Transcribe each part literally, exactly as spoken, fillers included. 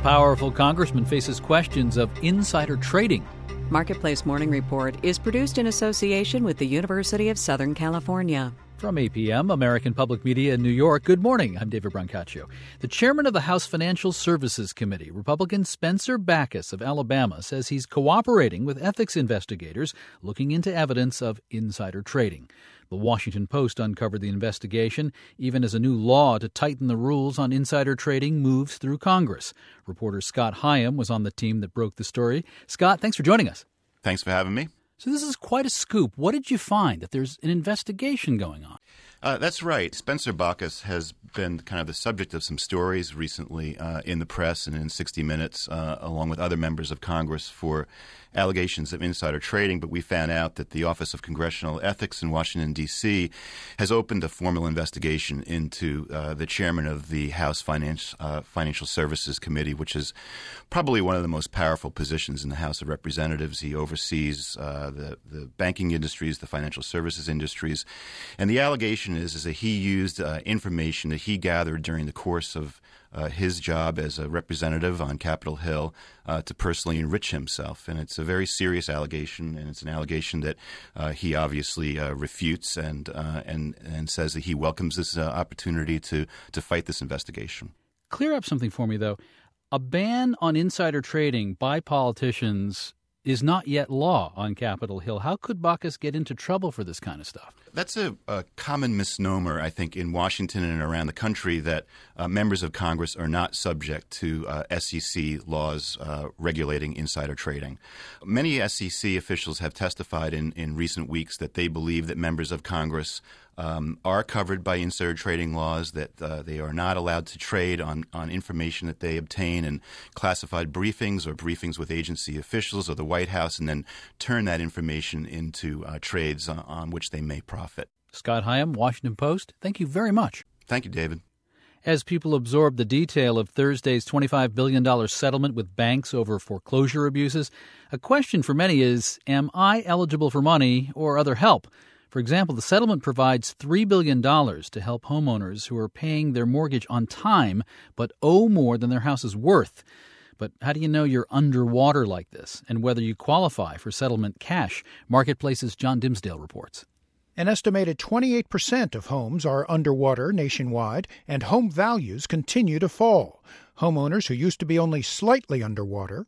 powerful congressman faces questions of insider trading. Marketplace Morning Report is produced in association with the University of Southern California. From A P M, American Public Media in New York, good morning. I'm David Brancaccio. The chairman of the House Financial Services Committee, Republican Spencer Bachus of Alabama, says he's cooperating with ethics investigators looking into evidence of insider trading. The Washington Post uncovered the investigation, even as a new law to tighten the rules on insider trading moves through Congress. Reporter Scott Hyam was on the team that broke the story. Scott, thanks for joining us. Thanks for having me. So this is quite a scoop. What did you find? That there's an investigation going on? Uh, that's right. Spencer Bachus has been kind of the subject of some stories recently uh, in the press and in sixty minutes, uh, along with other members of Congress, for allegations of insider trading. But we found out that the Office of Congressional Ethics in Washington, D C has opened a formal investigation into uh, the chairman of the House Finance, uh, Financial Services Committee, which is probably one of the most powerful positions in the House of Representatives. He oversees uh, the, the banking industries, the financial services industries. And the allegation is, is that he used uh, information that he gathered during the course of uh, his job as a representative on Capitol Hill uh, to personally enrich himself. And it's a very serious allegation, and it's an allegation that uh, he obviously uh, refutes and, uh, and and says that he welcomes this uh, opportunity to, to fight this investigation. Clear up something for me, though. A ban on insider trading by politicians is not yet law on Capitol Hill. How could Bachus get into trouble for this kind of stuff? That's a, a common misnomer, I think, in Washington and around the country, that uh, members of Congress are not subject to uh, S E C laws uh, regulating insider trading. Many S E C officials have testified in, in recent weeks that they believe that members of Congress Um, are covered by insider trading laws, that uh, they are not allowed to trade on, on information that they obtain in classified briefings or briefings with agency officials or the White House, and then turn that information into uh, trades on, on which they may profit. Scott Hyam, Washington Post, thank you very much. Thank you, David. As people absorb the detail of Thursday's twenty-five billion dollars settlement with banks over foreclosure abuses, a question for many is, am I eligible for money or other help? For example, the settlement provides three billion dollars to help homeowners who are paying their mortgage on time but owe more than their house is worth. But how do you know you're underwater like this and whether you qualify for settlement cash? Marketplace's John Dimsdale reports. An estimated twenty-eight percent of homes are underwater nationwide, and home values continue to fall. Homeowners who used to be only slightly underwater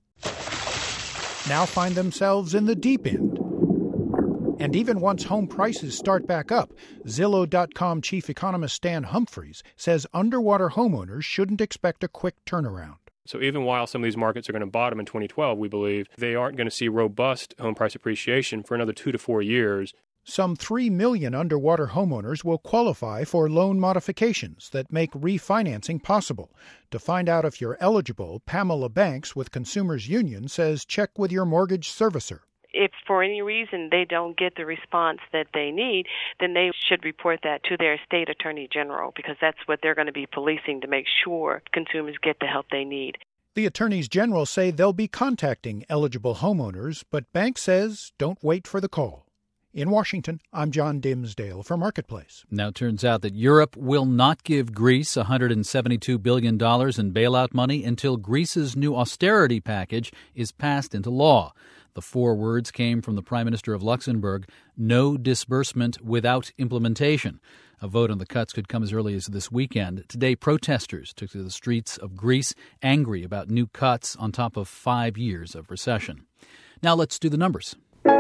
now find themselves in the deep end. And even once home prices start back up, Zillow dot com chief economist Stan Humphries says underwater homeowners shouldn't expect a quick turnaround. So even while some of these markets are going to bottom in twenty twelve, we believe they aren't going to see robust home price appreciation for another two to four years. Some three million underwater homeowners will qualify for loan modifications that make refinancing possible. To find out if you're eligible, Pamela Banks with Consumers Union says check with your mortgage servicer. If for any reason they don't get the response that they need, then they should report that to their state attorney general, because that's what they're going to be policing to make sure consumers get the help they need. The attorneys general say they'll be contacting eligible homeowners, but Banks says don't wait for the call. In Washington, I'm John Dimsdale for Marketplace. Now it turns out that Europe will not give Greece one hundred seventy-two billion dollars in bailout money until Greece's new austerity package is passed into law. The four words came from the Prime Minister of Luxembourg: no disbursement without implementation. A vote on the cuts could come as early as this weekend. Today, protesters took to the streets of Greece, angry about new cuts on top of five years of recession. Now let's do the numbers.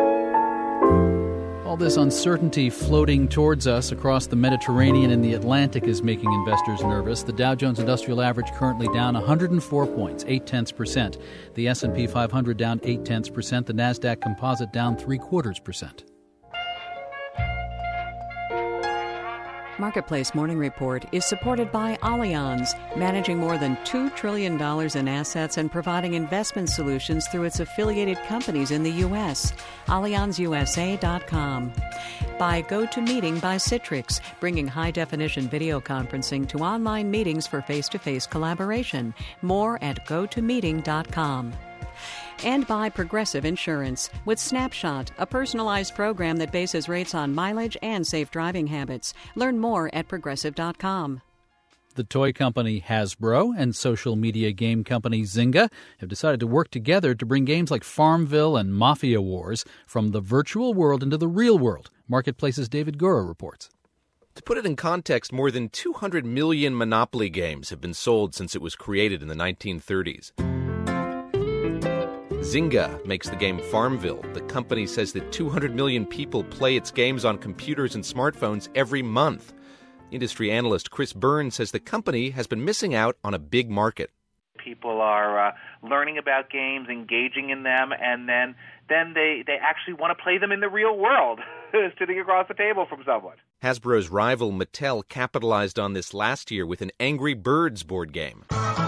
All this uncertainty floating towards us across the Mediterranean and the Atlantic is making investors nervous. The Dow Jones Industrial Average currently down one hundred four points, eight tenths percent. The S and P five hundred down eight tenths percent. The Nasdaq Composite down three quarters percent. Marketplace Morning Report is supported by Allianz, managing more than two trillion dollars in assets and providing investment solutions through its affiliated companies in the U S. Allianz U S A dot com. By GoToMeeting by Citrix, bringing high-definition video conferencing to online meetings for face-to-face collaboration. More at Go To Meeting dot com. And by Progressive Insurance, with Snapshot, a personalized program that bases rates on mileage and safe driving habits. Learn more at Progressive dot com. The toy company Hasbro and social media game company Zynga have decided to work together to bring games like Farmville and Mafia Wars from the virtual world into the real world. Marketplace's David Gura reports. To put it in context, more than two hundred million Monopoly games have been sold since it was created in the nineteen thirties. Zynga makes the game Farmville. The company says that two hundred million people play its games on computers and smartphones every month. Industry analyst Chris Byrne says the company has been missing out on a big market. People are uh, learning about games, engaging in them, and then then they, they actually want to play them in the real world, sitting across the table from someone. Hasbro's rival Mattel capitalized on this last year with an Angry Birds board game.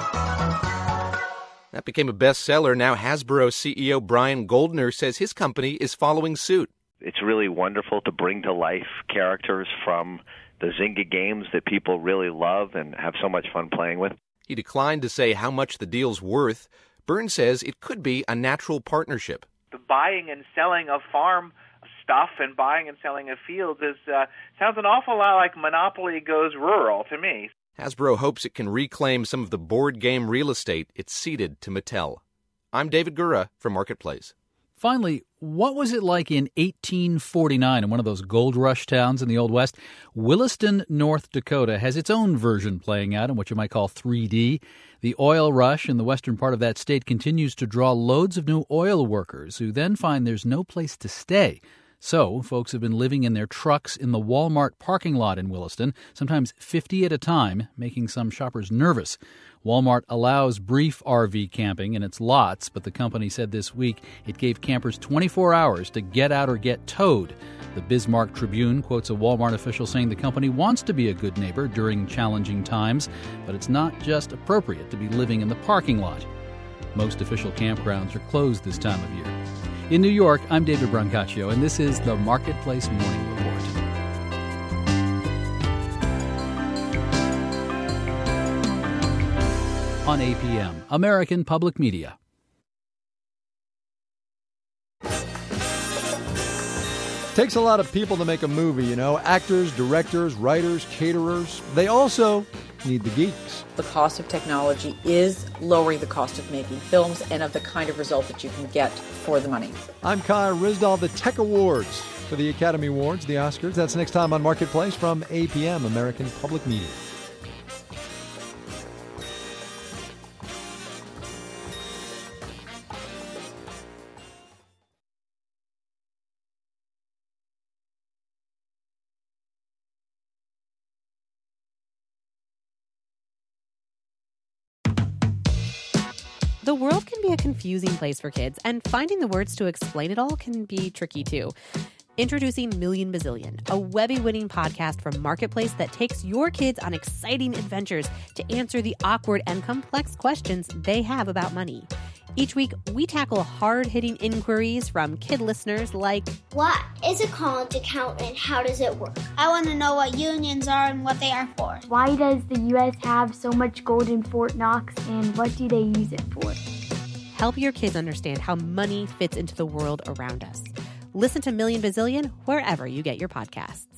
That became a bestseller. Now Hasbro C E O Brian Goldner says his company is following suit. It's really wonderful to bring to life characters from the Zynga games that people really love and have so much fun playing with. He declined to say how much the deal's worth. Byrne says it could be a natural partnership. The buying and selling of farm stuff and buying and selling of fields is uh, sounds an awful lot like Monopoly goes rural to me. Hasbro hopes it can reclaim some of the board game real estate it ceded to Mattel. I'm David Gura for Marketplace. Finally, what was it like in eighteen forty-nine in one of those gold rush towns in the Old West? Williston, North Dakota has its own version playing out in what you might call three D. The oil rush in the western part of that state continues to draw loads of new oil workers who then find there's no place to stay. So, folks have been living in their trucks in the Walmart parking lot in Williston, sometimes fifty at a time, making some shoppers nervous. Walmart allows brief R V camping in its lots, but the company said this week it gave campers twenty-four hours to get out or get towed. The Bismarck Tribune quotes a Walmart official saying the company wants to be a good neighbor during challenging times, but it's not just appropriate to be living in the parking lot. Most official campgrounds are closed this time of year. In New York, I'm David Brancaccio, and this is the Marketplace Morning Report. On A P M, American Public Media. Takes a lot of people to make a movie, you know, actors, directors, writers, caterers. They also need the geeks. The cost of technology is lowering the cost of making films and of the kind of result that you can get for the money. I'm Kai Ryssdal. The Tech Awards for the Academy Awards, the Oscars. That's next time on Marketplace from A P M, American Public Media. The world can be a confusing place for kids, and finding the words to explain it all can be tricky too. Introducing Million Bazillion, a Webby-winning podcast from Marketplace that takes your kids on exciting adventures to answer the awkward and complex questions they have about money. Each week, we tackle hard-hitting inquiries from kid listeners like, what is a college account and how does it work? I want to know what unions are and what they are for. Why does the U S have so much gold in Fort Knox and what do they use it for? Help your kids understand how money fits into the world around us. Listen to Million Bazillion wherever you get your podcasts.